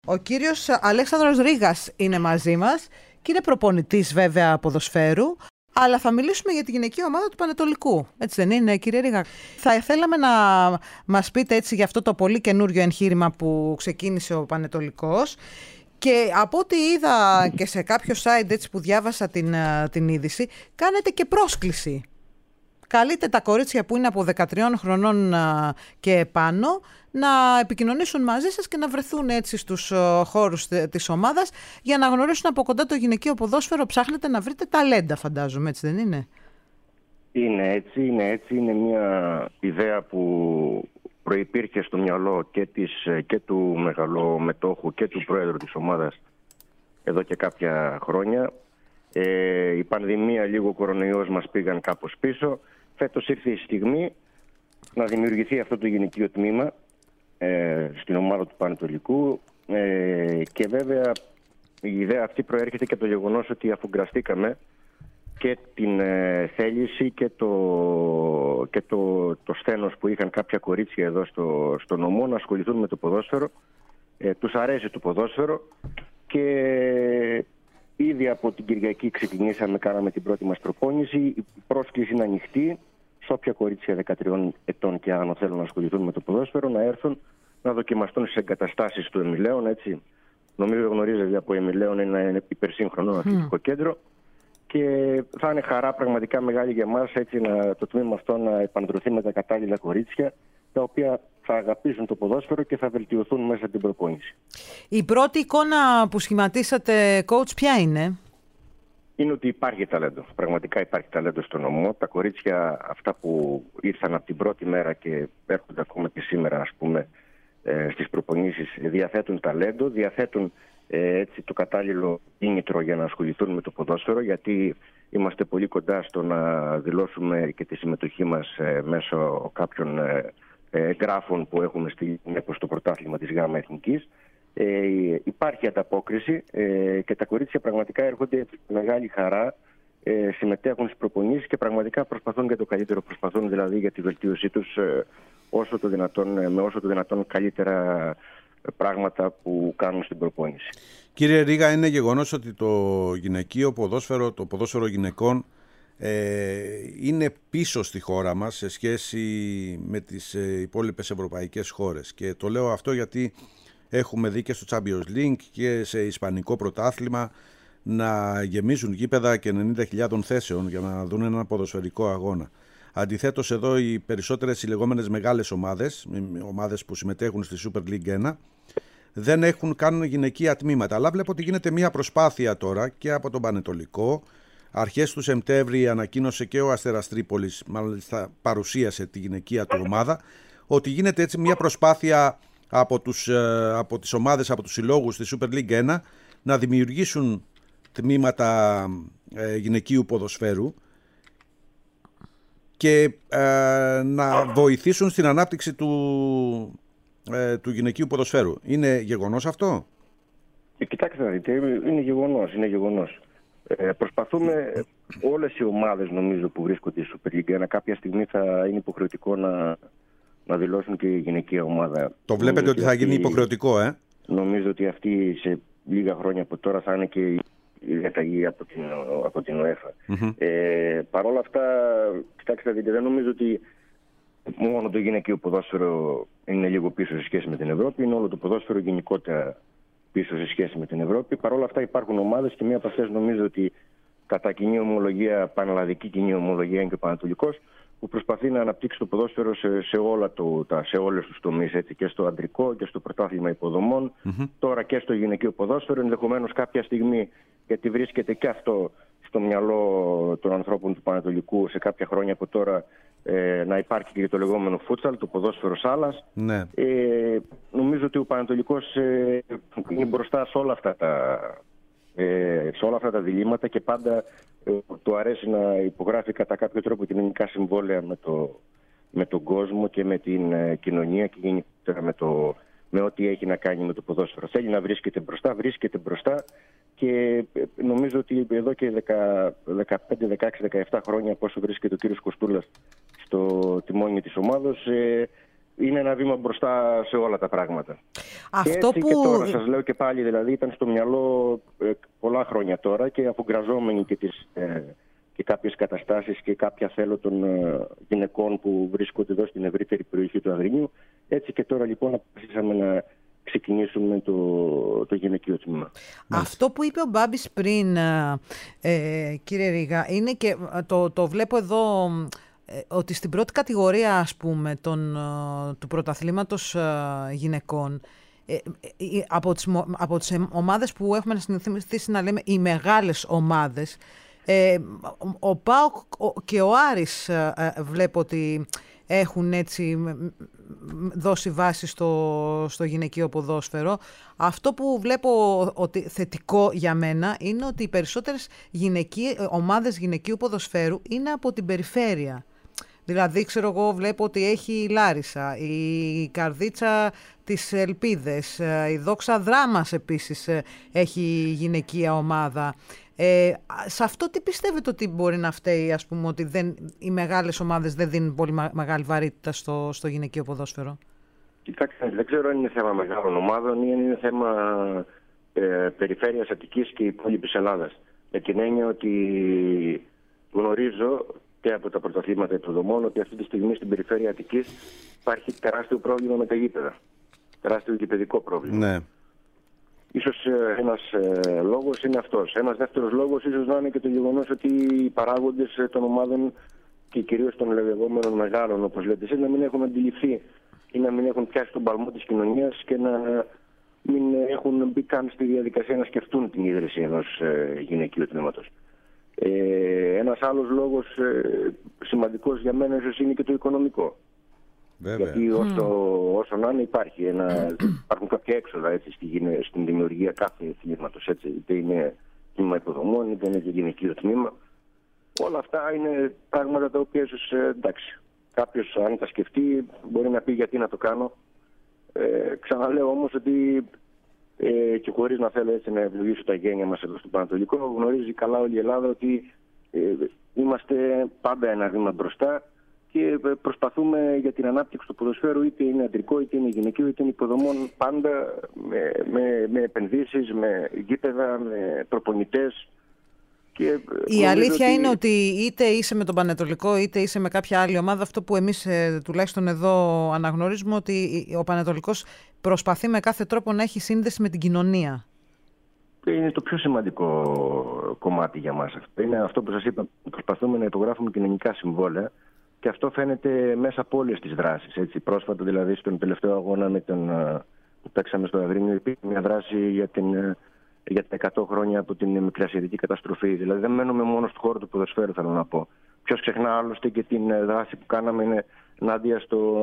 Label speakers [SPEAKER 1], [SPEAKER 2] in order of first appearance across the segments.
[SPEAKER 1] Ο κύριος Αλέξανδρος Ρήγας είναι μαζί μας και είναι προπονητής βέβαια ποδοσφαίρου, αλλά θα μιλήσουμε για τη γυναικεία ομάδα του Πανετολικού. Έτσι δεν είναι, κύριε Ρήγα? Θα θέλαμε να μας πείτε έτσι για αυτό το πολύ καινούριο εγχείρημα που ξεκίνησε ο Πανετολικός. Και από ό,τι είδα και σε κάποιο site έτσι που διάβασα την είδηση, κάνετε και πρόσκληση. Καλείτε τα κορίτσια που είναι από 13 χρονών και επάνω να επικοινωνήσουν μαζί σας και να βρεθούν έτσι στους χώρους της ομάδας για να γνωρίσουν από κοντά το γυναικείο ποδόσφαιρο. Ψάχνετε να βρείτε ταλέντα, φαντάζομαι, έτσι δεν είναι?
[SPEAKER 2] Είναι έτσι. Είναι μια ιδέα που προϋπήρχε στο μυαλό και του μεγαλομετόχου και του πρόεδρου της ομάδας εδώ και κάποια χρόνια. Η πανδημία, λίγο ο κορονοϊός μας πήγαν κάπως πίσω. Φέτος ήρθε η στιγμή να δημιουργηθεί αυτό το γυναικείο τμήμα στην ομάδα του Πανετολικού και βέβαια η ιδέα αυτή προέρχεται και από το γεγονός ότι αφουγκραστήκαμε και την θέληση και το σθένος που είχαν κάποια κορίτσια εδώ στο νομό να ασχοληθούν με το ποδόσφαιρο. Τους αρέσει το ποδόσφαιρο και ήδη από την Κυριακή κάναμε την πρώτη μας προπόνηση. Η πρόσκληση είναι ανοιχτή σε όποια κορίτσια 13 ετών και άνω θέλουν να ασχοληθούν με το ποδόσφαιρο να έρθουν να δοκιμαστούν στις εγκαταστάσεις του Εμιλέων. Έτσι. Νομίζω γνωρίζετε από Εμιλέων είναι ένα υπερσύγχρονο αθλητικό κέντρο και θα είναι χαρά πραγματικά μεγάλη για μας το τμήμα αυτό να επαντρωθεί με τα κατάλληλα κορίτσια τα οποία θα αγαπήσουν το ποδόσφαιρο και θα βελτιωθούν μέσα την προπόνηση.
[SPEAKER 1] Η πρώτη εικόνα που σχηματίσατε, coach, ποια είναι?
[SPEAKER 2] Είναι ότι υπάρχει ταλέντο. Πραγματικά υπάρχει ταλέντο στο νομό. Τα κορίτσια αυτά που ήρθαν από την πρώτη μέρα και έρχονται ακόμα και σήμερα, ας πούμε, στις προπονήσεις, διαθέτουν ταλέντο, διαθέτουν έτσι το κατάλληλο κίνητρο για να ασχοληθούν με το ποδόσφαιρο, γιατί είμαστε πολύ κοντά στο να δηλώσουμε και τη συμμετοχή μας μέσω κάποιων εγγράφων που έχουμε στο πρωτάθλημα της ΓΑΜΑ Εθνικής. Υπάρχει ανταπόκριση και τα κορίτσια πραγματικά έρχονται με μεγάλη χαρά, συμμετέχουν στις προπονήσεις και πραγματικά προσπαθούν για το καλύτερο, προσπαθούν δηλαδή για τη βελτίωσή τους με όσο το δυνατόν καλύτερα πράγματα που κάνουν στην προπόνηση.
[SPEAKER 3] Κύριε Ρήγα, είναι γεγονός ότι το γυναικείο ποδόσφαιρο, το ποδόσφαιρο γυναικών είναι πίσω στη χώρα μας σε σχέση με τις υπόλοιπες ευρωπαϊκές χώρες, και το λέω αυτό γιατί έχουμε δει και στο Champions League και σε ισπανικό πρωτάθλημα να γεμίζουν γήπεδα και 90.000 θέσεων για να δουν ένα ποδοσφαιρικό αγώνα. Αντιθέτως, εδώ οι περισσότερες οι λεγόμενες μεγάλες ομάδες που συμμετέχουν στη Super League 1 δεν κάνουν γυναικεία τμήματα. Αλλά βλέπω ότι γίνεται μια προσπάθεια τώρα και από τον Πανετολικό. Αρχές του Σεπτέμβρη ανακοίνωσε και ο Αστέρας Τρίπολης, μάλιστα παρουσίασε τη γυναικεία του ομάδα, ότι γίνεται έτσι μια προσπάθεια από τις ομάδες, από τους συλλόγους στη Super League 1 να δημιουργήσουν τμήματα γυναικείου ποδοσφαίρου και να βοηθήσουν στην ανάπτυξη του γυναικείου ποδοσφαίρου. Είναι γεγονός αυτό?
[SPEAKER 2] Κοιτάξτε να δείτε, είναι γεγονός. Προσπαθούμε όλες οι ομάδες, νομίζω, που βρίσκονται στη Super League 1 κάποια στιγμή θα είναι υποχρεωτικό να δηλώσουν και η γυναικεία ομάδα.
[SPEAKER 3] Το βλέπετε ότι θα γίνει υποχρεωτικό,
[SPEAKER 2] Νομίζω ότι αυτή σε λίγα χρόνια από τώρα θα είναι και η διαταγή από την UEFA. Παρ' όλα αυτά, κοιτάξτε, δεν νομίζω ότι μόνο το γυναικείο ποδόσφαιρο είναι λίγο πίσω σε σχέση με την Ευρώπη. Είναι όλο το ποδόσφαιρο γενικότερα πίσω σε σχέση με την Ευρώπη. Παρ' όλα αυτά υπάρχουν ομάδες και μία από αυτές νομίζω ότι κατά κοινή ομολογία, πανελλαδική κοινή ομολογία, είναι και ο Πανετολικός, που προσπαθεί να αναπτύξει το ποδόσφαιρο σε όλες τους τομείς, έτσι, και στο αντρικό και στο πρωτάθλημα υποδομών, τώρα και στο γυναικείο ποδόσφαιρο. Ενδεχομένως κάποια στιγμή, γιατί βρίσκεται και αυτό στο μυαλό των ανθρώπων του Πανετολικού σε κάποια χρόνια από τώρα, να υπάρχει και το λεγόμενο φούτσαλ, το ποδόσφαιρο σάλας.
[SPEAKER 3] Ναι.
[SPEAKER 2] Νομίζω ότι ο Πανετολικός είναι μπροστά σε όλα αυτά τα διλήμματα και πάντα του αρέσει να υπογράφει κατά κάποιο τρόπο κοινωνικά συμβόλαια με τον κόσμο και με την κοινωνία και γενικότερα με ό,τι έχει να κάνει με το ποδόσφαιρο. Θέλει να βρίσκεται μπροστά και νομίζω ότι εδώ και 15, 16, 17 χρόνια πόσο βρίσκεται ο κύριος Κοστούλας στο τιμόνι της ομάδος, είναι ένα βήμα μπροστά σε όλα τα πράγματα.
[SPEAKER 1] Αυτό
[SPEAKER 2] και έτσι και τώρα σας λέω και πάλι, δηλαδή ήταν στο μυαλό πολλά χρόνια τώρα και αφουγκραζόμενοι και κάποιες καταστάσεις και κάποια θέλω των γυναικών που βρίσκονται εδώ στην ευρύτερη περιοχή του Αγρινίου. Έτσι και τώρα λοιπόν αποφασίσαμε να ξεκινήσουμε το γυναικείο τμήμα.
[SPEAKER 1] Αυτό που είπε ο Μπάμπης πριν, κύριε Ρήγα, είναι και το βλέπω εδώ, ότι στην πρώτη κατηγορία, ας πούμε, του πρωταθλήματος γυναικών, από τις ομάδες που έχουμε συνηθίσει να λέμε οι μεγάλες ομάδες, ο ΠΑΟΚ και ο Άρης βλέπω ότι έχουν έτσι δώσει βάση στο γυναικείο ποδόσφαιρο. Αυτό που βλέπω ότι θετικό για μένα είναι ότι οι περισσότερες ομάδες γυναικείου ποδοσφαίρου είναι από την περιφέρεια. Δηλαδή, ξέρω εγώ, βλέπω ότι έχει η Λάρισα, η Καρδίτσα της Ελπίδες, η Δόξα Δράμας επίσης έχει γυναικεία ομάδα. Σε αυτό τι πιστεύετε ότι μπορεί να φταίει, ας πούμε, ότι οι μεγάλες ομάδες δεν δίνουν πολύ μεγάλη βαρύτητα στο γυναικείο ποδόσφαιρο?
[SPEAKER 2] Κοιτάξτε, δεν ξέρω αν είναι θέμα μεγάλων ομάδων ή αν είναι θέμα περιφέρειας Αττικής και υπόλοιπης Ελλάδας. Με την έννοια ότι γνωρίζω και από τα πρωταθλήματα υποδομών ότι αυτή τη στιγμή στην περιφέρεια Αττικής υπάρχει τεράστιο πρόβλημα με τα γήπεδα. Τεράστιο γηπεδικό πρόβλημα. Ναι. Ίσως ένας λόγος είναι αυτός. Ένας δεύτερος λόγος ίσως να είναι και το γεγονός ότι οι παράγοντες των ομάδων και κυρίως των λεγόμενων μεγάλων, όπως λέτε εσείς, να μην έχουν αντιληφθεί ή να μην έχουν πιάσει τον παλμό της κοινωνίας και να μην έχουν μπει καν στη διαδικασία να σκεφτούν την ίδρυση ενός γυναικείου τμήματος. Ένας άλλος λόγος σημαντικός για μένα ίσως είναι και το οικονομικό. Βέβαια. Γιατί όσο να είναι υπάρχουν κάποια έξοδα έτσι, στην δημιουργία κάθε τμήματος. Είτε είναι τμήμα υποδομών, είτε είναι και γυναικείο τμήμα. Όλα αυτά είναι πράγματα τα οποία ίσως εντάξει. Κάποιος αν τα σκεφτεί μπορεί να πει γιατί να το κάνω. Ξαναλέω όμως ότι και χωρίς να θέλω έτσι να ευλογήσω τα γένια μας εδώ στο Πανατολικό, γνωρίζει καλά όλη η Ελλάδα ότι είμαστε πάντα ένα βήμα μπροστά και προσπαθούμε για την ανάπτυξη του ποδοσφαίρου, είτε είναι αντρικό, είτε είναι γυναικείο, είτε είναι υποδομών, πάντα με επενδύσεις, με γήπεδα, με προπονητές. Και
[SPEAKER 1] η αλήθεια είναι ότι είτε είσαι με τον Πανετολικό είτε είσαι με κάποια άλλη ομάδα, αυτό που εμείς τουλάχιστον εδώ αναγνωρίζουμε, ότι ο Πανετολικός προσπαθεί με κάθε τρόπο να έχει σύνδεση με την κοινωνία.
[SPEAKER 2] Είναι το πιο σημαντικό κομμάτι για μας. Είναι αυτό που σας είπα, προσπαθούμε να υπογράφουμε κοινωνικά συμβόλαια και αυτό φαίνεται μέσα από όλες τις δράσεις. Έτσι. Πρόσφατα δηλαδή στον τελευταίο αγώνα που παίξαμε στο Αγρίνιο υπήρχε μια δράση για τα 100 χρόνια από την μικρασιατική καταστροφή. Δηλαδή δεν μένουμε μόνο στον χώρο του ποδοσφαίρου, θέλω να πω. Ποιος ξεχνά άλλωστε και την δράση που κάναμε είναι ενάντια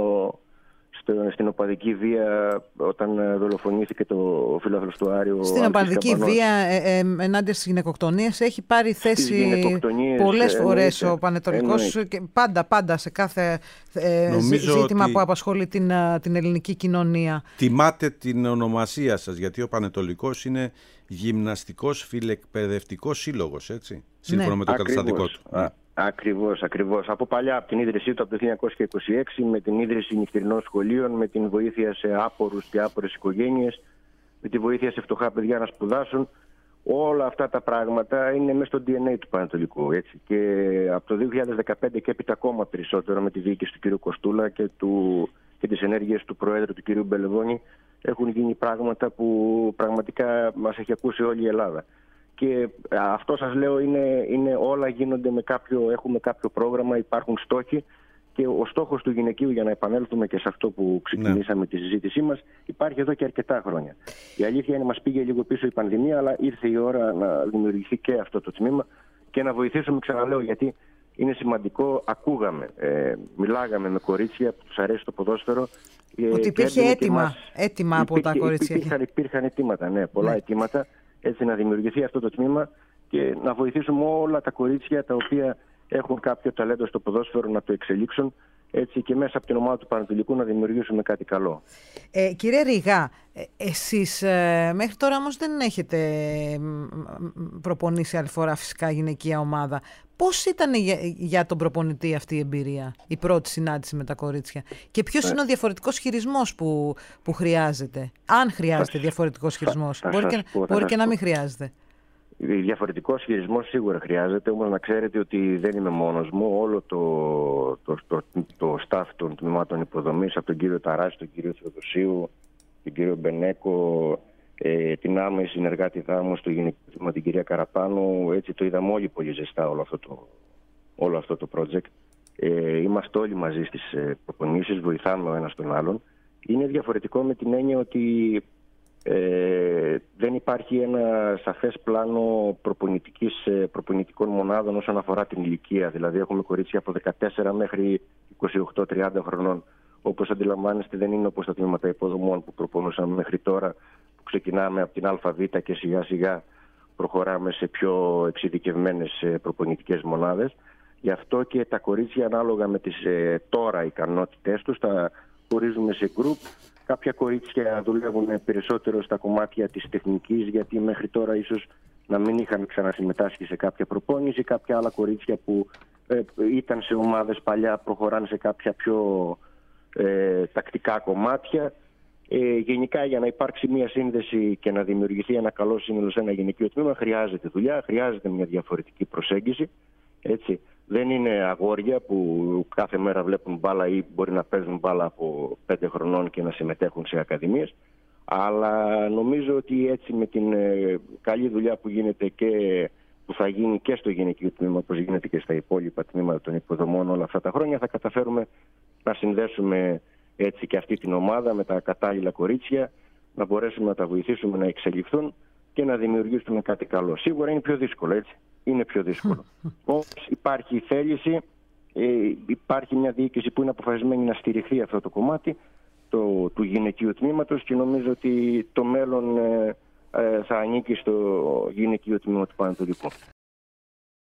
[SPEAKER 2] στην οπαδική βία όταν δολοφονήθηκε ο φίλαθλος του Άριου.
[SPEAKER 1] Στην οπαδική βία ενάντια στις γυναικοκτονίες έχει πάρει θέση πολλές φορές ο Πανετολικός και πάντα σε κάθε ζήτημα που απασχολεί την ελληνική κοινωνία.
[SPEAKER 3] Τιμάτε την ονομασία σας, γιατί ο Πανετολικός είναι γυμναστικός φιλεκπαιδευτικός σύλλογος, έτσι, σύμφωνα με το καταστατικό του.
[SPEAKER 2] Ακριβώς. Από παλιά, από την ίδρυσή του από το 1926, με την ίδρυση νυχτερινών σχολείων, με την βοήθεια σε άπορους και άπορες οικογένειες, με τη βοήθεια σε φτωχά παιδιά να σπουδάσουν, όλα αυτά τα πράγματα είναι μέσα στο DNA του Πανετολικού. Έτσι. Και από το 2015 και έπειτα ακόμα περισσότερο με τη διοίκηση του κ. Κοστούλα και τις ενέργειες του Προέδρου του κ. Μπελεβόνη έχουν γίνει πράγματα που πραγματικά μας έχει ακούσει όλη η Ελλάδα. Και αυτό σας λέω είναι όλα γίνονται έχουμε κάποιο πρόγραμμα, υπάρχουν στόχοι και ο στόχος του γυναικείου, για να επανέλθουμε και σε αυτό που ξεκινήσαμε τη συζήτησή μας, υπάρχει εδώ και αρκετά χρόνια. Η αλήθεια είναι μας πήγε λίγο πίσω η πανδημία, αλλά ήρθε η ώρα να δημιουργηθεί και αυτό το τμήμα και να βοηθήσουμε, ξαναλέω, γιατί είναι σημαντικό, μιλάγαμε με κορίτσια που τους αρέσει το ποδόσφαιρο.
[SPEAKER 1] Ότι υπήρχε έτοιμα από τα κορίτσια.
[SPEAKER 2] Υπήρχαν αιτήματα, πολλά αιτήματα. Έτσι να δημιουργηθεί αυτό το τμήμα και να βοηθήσουμε όλα τα κορίτσια τα οποία έχουν κάποιο ταλέντο στο ποδόσφαιρο να το εξελίξουν, έτσι και μέσα από την ομάδα του Πανατολικού να δημιουργήσουμε κάτι καλό.
[SPEAKER 1] Κύριε Ρήγα, εσείς μέχρι τώρα όμως δεν έχετε προπονήσει άλλη φορά φυσικά γυναικεία ομάδα. Πώς ήταν για τον προπονητή αυτή η εμπειρία, η πρώτη συνάντηση με τα κορίτσια, και ποιος είναι ο διαφορετικός χειρισμός που χρειάζεται, αν χρειάζεται διαφορετικός χειρισμός? Μπορεί και να μην χρειάζεται.
[SPEAKER 2] Διαφορετικός χειρισμός σίγουρα χρειάζεται, όμως να ξέρετε ότι δεν είμαι μόνος μου. Όλο το staff των τμήματων υποδομής, από τον κύριο Ταράση, τον κύριο Θεοδοσίου, τον κύριο Μπενέκο, την άμεση συνεργάτητά μου στο γυναικείο τμήμα, την κυρία Καραπάνου, έτσι το είδαμε όλοι πολύ ζεστά όλο αυτό το project. Είμαστε όλοι μαζί στις προπονήσεις, βοηθάμε ο ένας τον άλλον. Είναι διαφορετικό με την έννοια ότι δεν υπάρχει ένα σαφές πλάνο προπονητικών μονάδων όσον αφορά την ηλικία. Δηλαδή έχουμε κορίτσια από 14 μέχρι 28-30 χρονών. Όπως αντιλαμβάνεστε, δεν είναι όπως τα τμήματα υποδομών που προπονούσαμε μέχρι τώρα, που ξεκινάμε από την ΑΒ και σιγά σιγά προχωράμε σε πιο εξειδικευμένες προπονητικές μονάδες. Γι' αυτό και τα κορίτσια, ανάλογα με τις τώρα ικανότητές τους, τα χωρίζουμε σε γκρουπ. Κάποια κορίτσια δουλεύουν περισσότερο στα κομμάτια της τεχνικής, γιατί μέχρι τώρα ίσως να μην είχαν ξανασυμμετάσχει σε κάποια προπόνηση. Κάποια άλλα κορίτσια που ήταν σε ομάδες παλιά προχωράνε σε κάποια πιο τακτικά κομμάτια. Γενικά, για να υπάρξει μια σύνδεση και να δημιουργηθεί ένα καλό σύνολο σε ένα γυναικείο τμήμα, χρειάζεται δουλειά, χρειάζεται μια διαφορετική προσέγγιση. Έτσι. Δεν είναι αγόρια που κάθε μέρα βλέπουν μπάλα ή μπορεί να παίζουν μπάλα από 5 χρονών και να συμμετέχουν σε ακαδημίες. Αλλά νομίζω ότι έτσι, με την καλή δουλειά που γίνεται και που θα γίνει και στο γυναικείο τμήμα, όπως γίνεται και στα υπόλοιπα τμήματα των υποδομών όλα αυτά τα χρόνια, θα καταφέρουμε να συνδέσουμε έτσι και αυτή την ομάδα με τα κατάλληλα κορίτσια, να μπορέσουμε να τα βοηθήσουμε να εξελιχθούν και να δημιουργήσουμε κάτι καλό. Σίγουρα είναι πιο δύσκολο, έτσι. Είναι πιο δύσκολο. Όμως υπάρχει η θέληση, υπάρχει μια διοίκηση που είναι αποφασισμένη να στηριχθεί αυτό το κομμάτι του γυναικείου τμήματος, και νομίζω ότι το μέλλον θα ανήκει στο γυναικείο τμήμα του Πανετολικού.